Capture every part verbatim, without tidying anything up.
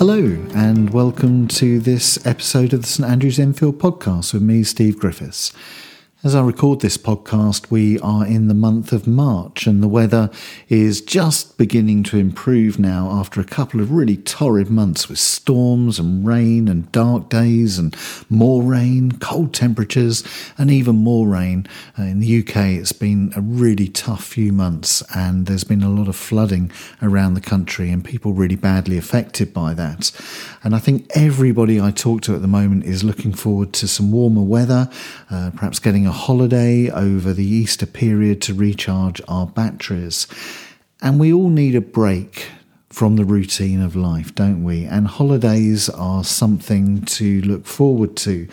Hello and welcome to this episode of the St Andrews Enfield podcast with me, Steve Griffiths. As I record this podcast, we are in the month of March and the weather is just beginning to improve now after a couple of really torrid months with storms and rain and dark days and more rain, cold temperatures and even more rain. Uh, in the U K, it's been a really tough few months and there's been a lot of flooding around the country and people really badly affected by that. And I think everybody I talk to at the moment is looking forward to some warmer weather, uh, perhaps getting a holiday over the Easter period to recharge our batteries. And we all need a break from the routine of life, don't we? And holidays are something to look forward to.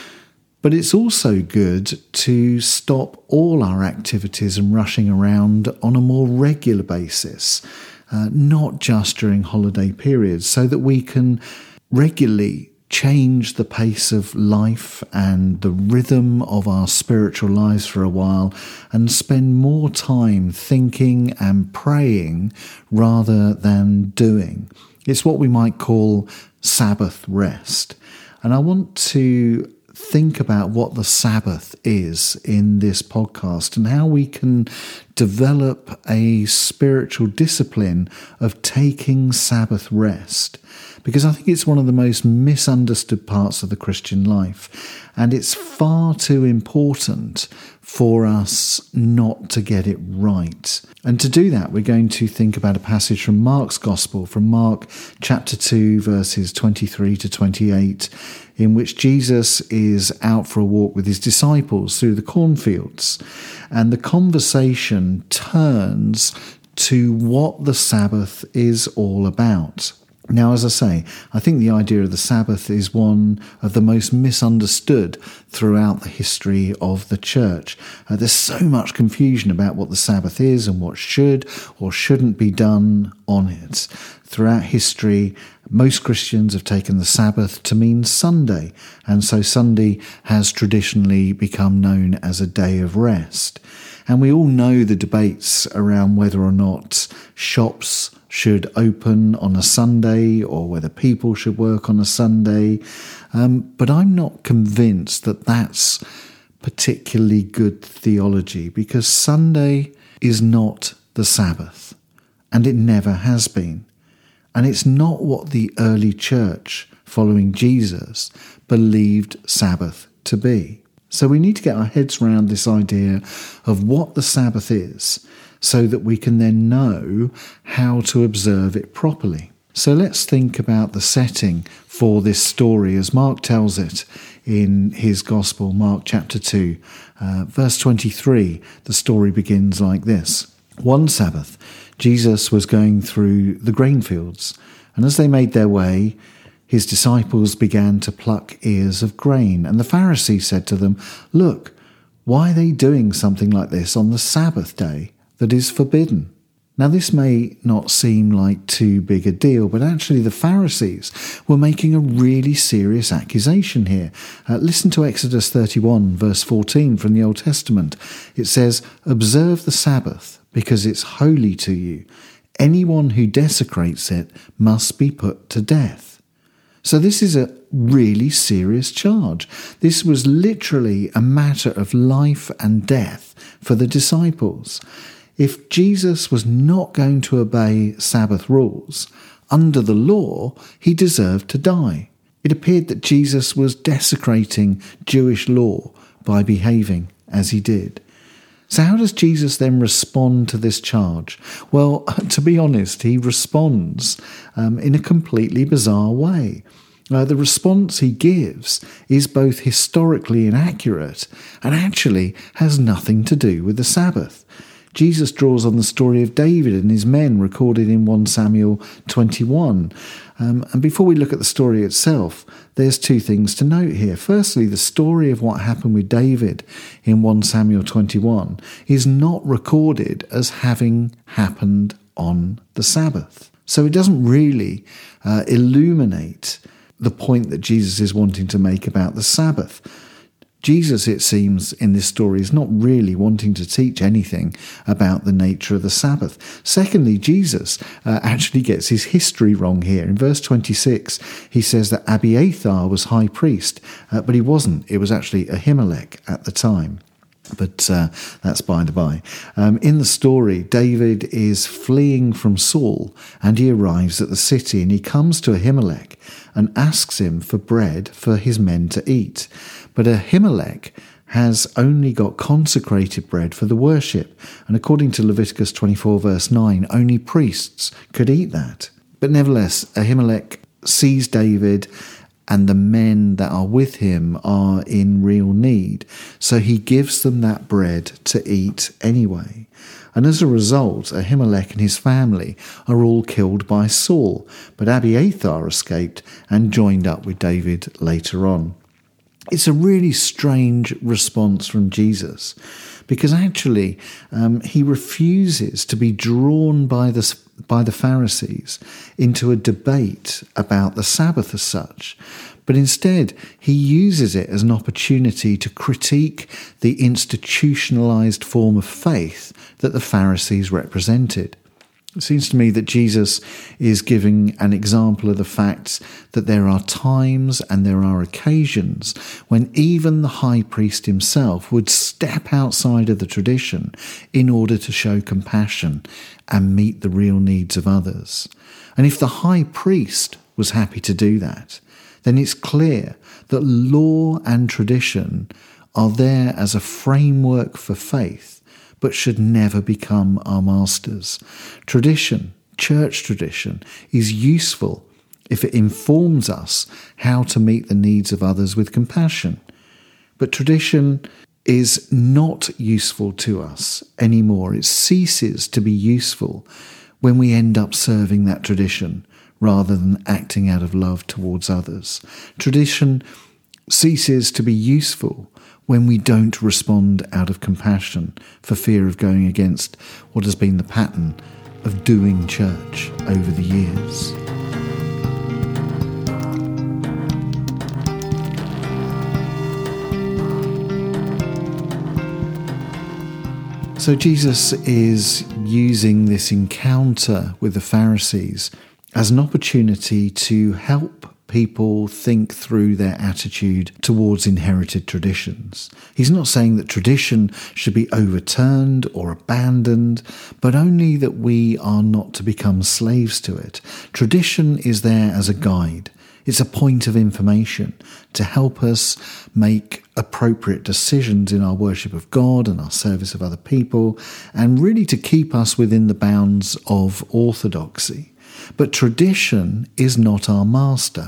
But it's also good to stop all our activities and rushing around on a more regular basis, uh, not just during holiday periods, so that we can regularly change the pace of life and the rhythm of our spiritual lives for a while and spend more time thinking and praying rather than doing. It's what we might call Sabbath rest. And I want to think about what the Sabbath is in this podcast and how we can develop a spiritual discipline of taking Sabbath rest. Because I think it's one of the most misunderstood parts of the Christian life. And it's far too important for us not to get it right. And to do that, we're going to think about a passage from Mark's Gospel, from Mark chapter two, verses twenty-three to twenty-eight, in which Jesus is out for a walk with his disciples through the cornfields. And the conversation turns to what the Sabbath is all about. Now, as I say, I think the idea of the Sabbath is one of the most misunderstood throughout the history of the church. Uh, there's so much confusion about what the Sabbath is and what should or shouldn't be done on it. Throughout history, most Christians have taken the Sabbath to mean Sunday, and so Sunday has traditionally become known as a day of rest. And we all know the debates around whether or not shops should open on a Sunday or whether people should work on a Sunday. Um, but I'm not convinced that that's particularly good theology, because Sunday is not the Sabbath, and it never has been. And it's not what the early church following Jesus believed Sabbath to be. So we need to get our heads around this idea of what the Sabbath is, so that we can then know how to observe it properly. So let's think about the setting for this story as Mark tells it in his Gospel, Mark chapter two, uh, verse twenty-three. The story begins like this. One Sabbath, Jesus was going through the grain fields, and as they made their way, his disciples began to pluck ears of grain. And the Pharisees said to them, "Look, why are they doing something like this on the Sabbath day that is forbidden?" Now, this may not seem like too big a deal, but actually the Pharisees were making a really serious accusation here. Uh, listen to Exodus thirty-one, verse fourteen from the Old Testament. It says, "Observe the Sabbath, because it's holy to you. Anyone who desecrates it must be put to death." So this is a really serious charge. This was literally a matter of life and death for the disciples. If Jesus was not going to obey Sabbath rules, under the law, he deserved to die. It appeared that Jesus was desecrating Jewish law by behaving as he did. So how does Jesus then respond to this charge? Well, to be honest, he responds um, in a completely bizarre way. Uh, the response he gives is both historically inaccurate and actually has nothing to do with the Sabbath. Jesus draws on the story of David and his men recorded in First Samuel twenty-one. Um, and before we look at the story itself, there's two things to note here. Firstly, the story of what happened with David in First Samuel twenty-one is not recorded as having happened on the Sabbath. So it doesn't really uh, illuminate the point that Jesus is wanting to make about the Sabbath. Jesus, it seems, in this story is not really wanting to teach anything about the nature of the Sabbath. Secondly, Jesus uh, actually gets his history wrong here. In verse twenty-six, he says that Abiathar was high priest, uh, but he wasn't. It was actually Ahimelech at the time. But uh, that's by the by. Um, in the story, David is fleeing from Saul, and he arrives at the city, and he comes to Ahimelech and asks him for bread for his men to eat. But Ahimelech has only got consecrated bread for the worship, and according to Leviticus twenty-four verse nine, only priests could eat that. But nevertheless, Ahimelech sees David and the men that are with him are in real need, so he gives them that bread to eat anyway. And as a result, Ahimelech and his family are all killed by Saul, but Abiathar escaped and joined up with David later on. It's a really strange response from Jesus, because actually um, he refuses to be drawn by the, by the Pharisees into a debate about the Sabbath as such, but instead he uses it as an opportunity to critique the institutionalized form of faith that the Pharisees represented. It seems to me that Jesus is giving an example of the fact that there are times and there are occasions when even the high priest himself would step outside of the tradition in order to show compassion and meet the real needs of others. And if the high priest was happy to do that, then it's clear that law and tradition are there as a framework for faith, but should never become our masters. Tradition, church tradition, is useful if it informs us how to meet the needs of others with compassion. But tradition is not useful to us anymore. It ceases to be useful when we end up serving that tradition rather than acting out of love towards others. Tradition ceases to be useful when we don't respond out of compassion for fear of going against what has been the pattern of doing church over the years. So Jesus is using this encounter with the Pharisees as an opportunity to help people think through their attitude towards inherited traditions. He's not saying that tradition should be overturned or abandoned, but only that we are not to become slaves to it. Tradition is there as a guide. It's a point of information to help us make appropriate decisions in our worship of God and our service of other people, and really to keep us within the bounds of orthodoxy. But tradition is not our master.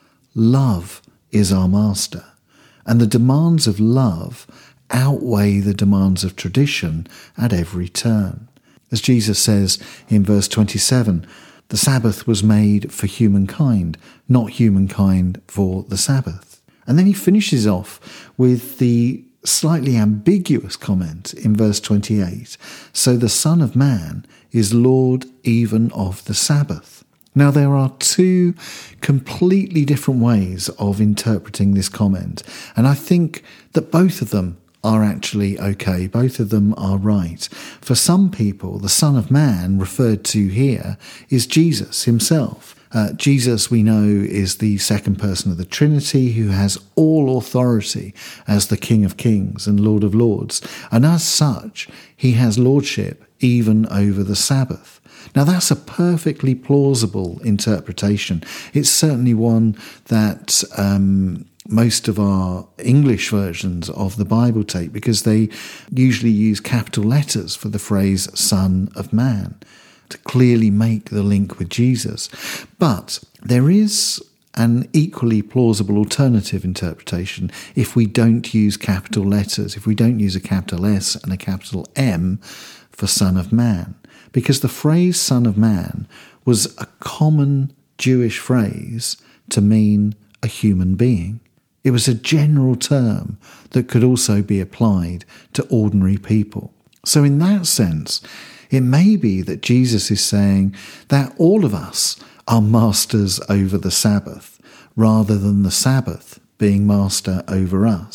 Love is our master. And the demands of love outweigh the demands of tradition at every turn. As Jesus says in verse twenty-seven, the Sabbath was made for humankind, not humankind for the Sabbath. And then he finishes off with the slightly ambiguous comment in verse twenty-eight, so the Son of Man is Lord even of the Sabbath. Now there are two completely different ways of interpreting this comment, and I think that both of them are actually okay. Both of them are right. For some people, the Son of Man referred to here is Jesus himself. Uh, Jesus, we know, is the second person of the Trinity who has all authority as the King of Kings and Lord of Lords. And as such, he has lordship even over the Sabbath. Now, that's a perfectly plausible interpretation. It's certainly one that um, most of our English versions of the Bible take, because they usually use capital letters for the phrase Son of Man to clearly make the link with Jesus. But there is an equally plausible alternative interpretation if we don't use capital letters, if we don't use a capital S and a capital M for Son of Man. Because the phrase Son of Man was a common Jewish phrase to mean a human being. It was a general term that could also be applied to ordinary people. So in that sense, it may be that Jesus is saying that all of us are masters over the Sabbath, rather than the Sabbath being master over us.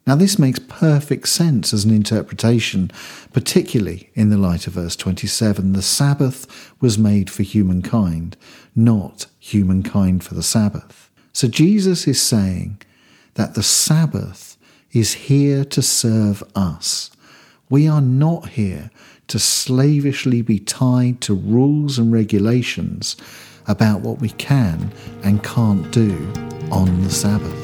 Now, this makes perfect sense as an interpretation, particularly in the light of verse twenty-seven. The Sabbath was made for humankind, not humankind for the Sabbath. So Jesus is saying that the Sabbath is here to serve us. We are not here to slavishly be tied to rules and regulations about what we can and can't do on the Sabbath.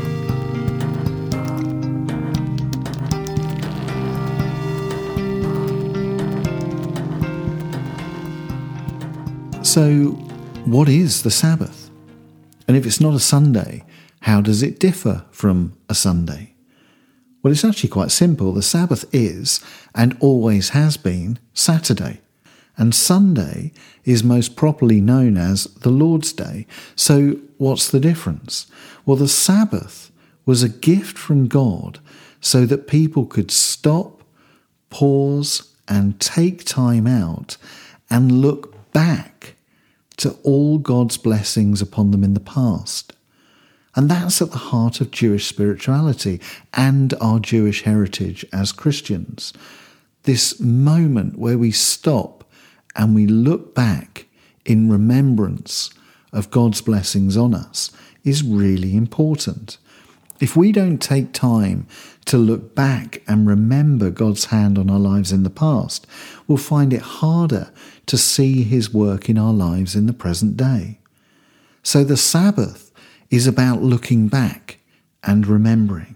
So, what is the Sabbath? And if it's not a Sunday, how does it differ from a Sunday? Well, it's actually quite simple. The Sabbath is, and always has been, Saturday. And Sunday is most properly known as the Lord's Day. So what's the difference? Well, the Sabbath was a gift from God so that people could stop, pause, and take time out and look back to all God's blessings upon them in the past. And that's at the heart of Jewish spirituality and our Jewish heritage as Christians. This moment where we stop and we look back in remembrance of God's blessings on us is really important. If we don't take time to look back and remember God's hand on our lives in the past, we'll find it harder to see his work in our lives in the present day. So the Sabbath is about looking back and remembering.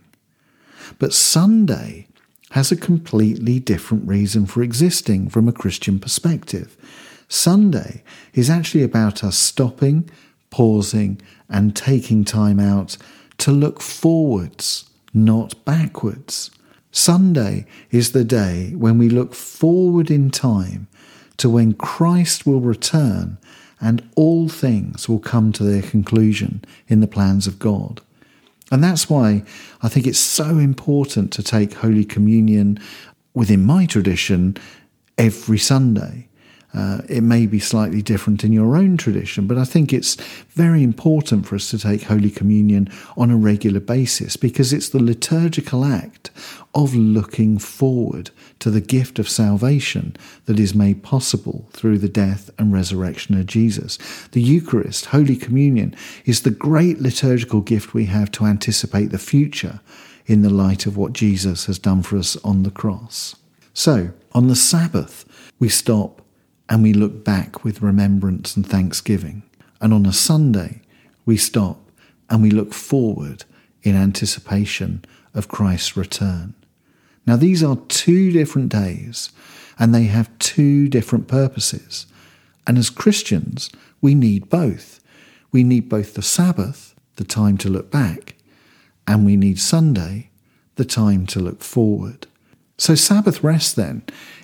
But Sunday has a completely different reason for existing from a Christian perspective. Sunday is actually about us stopping, pausing, and taking time out to look forwards, not backwards. Sunday is the day when we look forward in time to when Christ will return and all things will come to their conclusion in the plans of God. And that's why I think it's so important to take Holy Communion within my tradition every Sunday. Uh, it may be slightly different in your own tradition, but I think it's very important for us to take Holy Communion on a regular basis because it's the liturgical act of looking forward to the gift of salvation that is made possible through the death and resurrection of Jesus. The Eucharist, Holy Communion, is the great liturgical gift we have to anticipate the future in the light of what Jesus has done for us on the cross. So, on the Sabbath, we stop and we look back with remembrance and thanksgiving. And on a Sunday, we stop and we look forward in anticipation of Christ's return. Now, these are two different days, and they have two different purposes. And as Christians, we need both. We need both the Sabbath, the time to look back, and we need Sunday, the time to look forward. So Sabbath rest, then,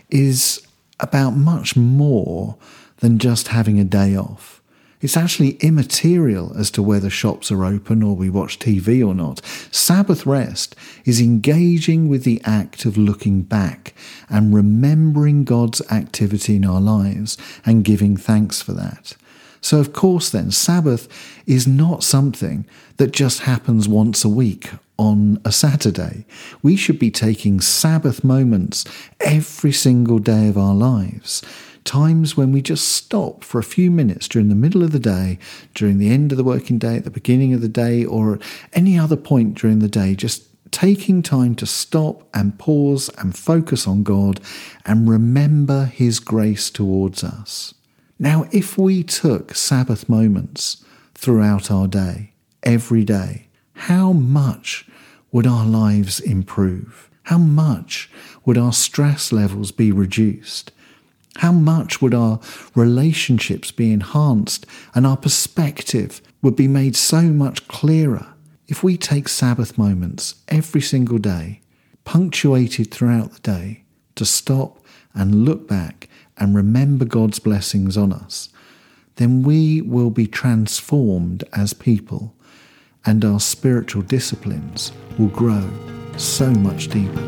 is about much more than just having a day off. It's actually immaterial as to whether shops are open or we watch T V or not. Sabbath rest is engaging with the act of looking back and remembering God's activity in our lives and giving thanks for that. So of course then, Sabbath is not something that just happens once a week on a Saturday. We should be taking Sabbath moments every single day of our lives. Times when we just stop for a few minutes during the middle of the day, during the end of the working day, at the beginning of the day, or at any other point during the day, just taking time to stop and pause and focus on God and remember his grace towards us. Now, if we took Sabbath moments throughout our day, every day, how much would our lives improve? How much would our stress levels be reduced? How much would our relationships be enhanced and our perspective would be made so much clearer if we take Sabbath moments every single day, punctuated throughout the day, to stop and look back and remember God's blessings on us? Then we will be transformed as people and our spiritual disciplines will grow so much deeper.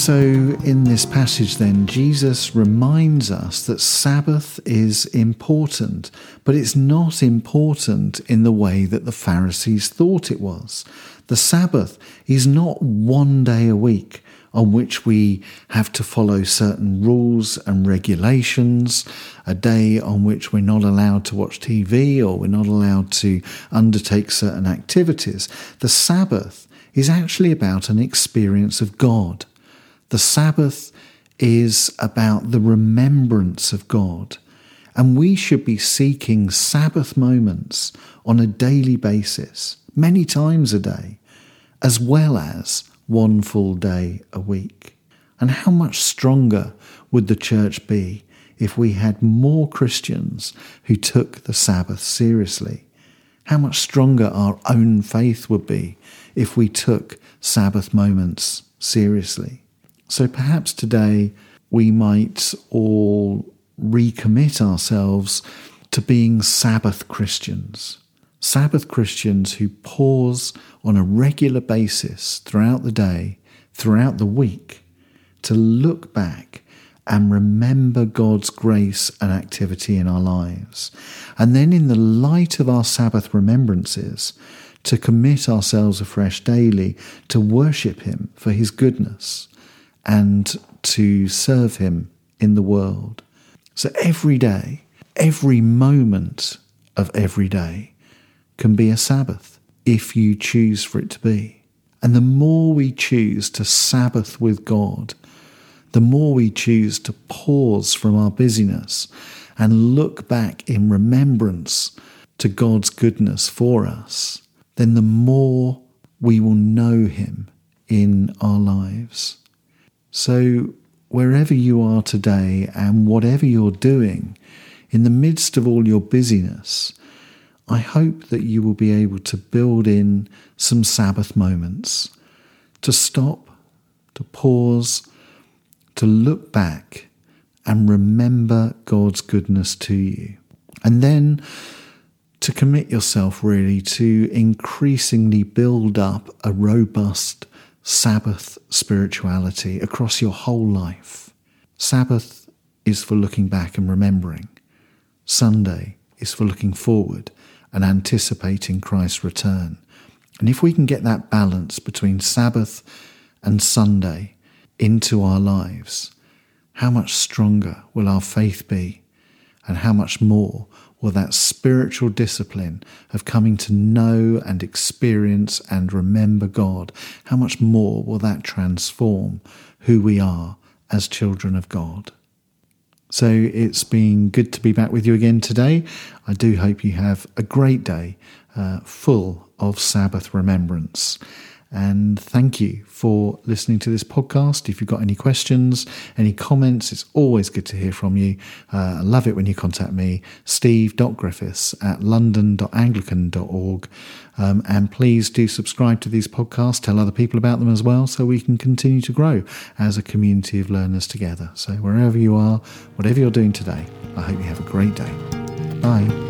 So in this passage then, Jesus reminds us that Sabbath is important, but it's not important in the way that the Pharisees thought it was. The Sabbath is not one day a week on which we have to follow certain rules and regulations, a day on which we're not allowed to watch T V or we're not allowed to undertake certain activities. The Sabbath is actually about an experience of God. The Sabbath is about the remembrance of God, and we should be seeking Sabbath moments on a daily basis, many times a day, as well as one full day a week. And how much stronger would the church be if we had more Christians who took the Sabbath seriously? How much stronger our own faith would be if we took Sabbath moments seriously? So perhaps today we might all recommit ourselves to being Sabbath Christians. Sabbath Christians who pause on a regular basis throughout the day, throughout the week, to look back and remember God's grace and activity in our lives. And then in the light of our Sabbath remembrances, to commit ourselves afresh daily to worship Him for His goodness and to serve Him in the world. So every day, every moment of every day can be a Sabbath if you choose for it to be. And the more we choose to Sabbath with God, the more we choose to pause from our busyness and look back in remembrance to God's goodness for us, then the more we will know Him in our lives. So wherever you are today and whatever you're doing, in the midst of all your busyness, I hope that you will be able to build in some Sabbath moments, to stop, to pause, to look back and remember God's goodness to you. And then to commit yourself really to increasingly build up a robust Sabbath spirituality across your whole life. Sabbath is for looking back and remembering. Sunday is for looking forward and anticipating Christ's return. And if we can get that balance between Sabbath and Sunday into our lives, how much stronger will our faith be, and how much more will that spiritual discipline of coming to know and experience and remember God, how much more will that transform who we are as children of God? So it's been good to be back with you again today. I do hope you have a great day uh, full of Sabbath remembrance. And thank you for listening to this podcast. If you've got any questions, any comments, it's always good to hear from you. Uh, I love it when you contact me, steve dot griffiths at london dot anglican dot org. Um, and please do subscribe to these podcasts, tell other people about them as well, so we can continue to grow as a community of learners together. So wherever you are, whatever you're doing today, I hope you have a great day. Bye.